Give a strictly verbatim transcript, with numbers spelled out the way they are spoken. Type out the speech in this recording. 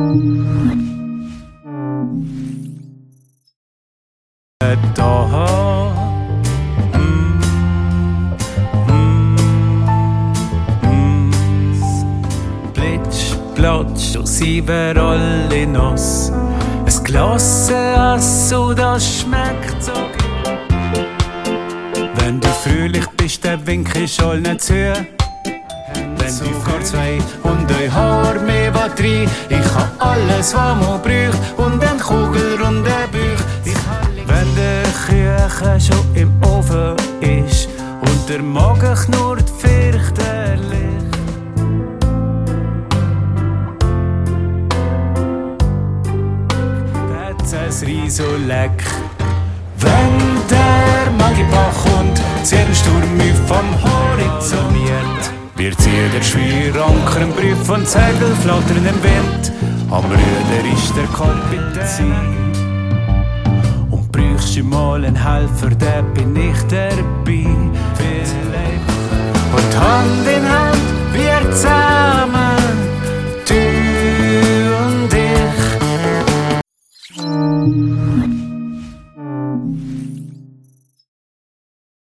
Da, mm, mm, mm. Plitsch, platsch, aus überall in uns. Es Glas Ass und das schmeckt so gut. Wenn du fröhlich bist, dann wink ich allen zu. Wenn du vor zwei und ein Haar mehr Batterie, ich hab alles, was man braucht und einen kugelrunden Bauch. Wenn der Küche schon im Ofen ist und der Magen knurrt fürchterlich, that's ein Riso-Leck. Wenn der Magipach kommt, zieht ein Sturm vom Horizont. Wir ziehen der Schwieranker im Brief und Segel flattern im Wind. Am Ruder ist der Kapitän. Und brauchst du mal einen Helfer, dann bin ich dabei. Und Hand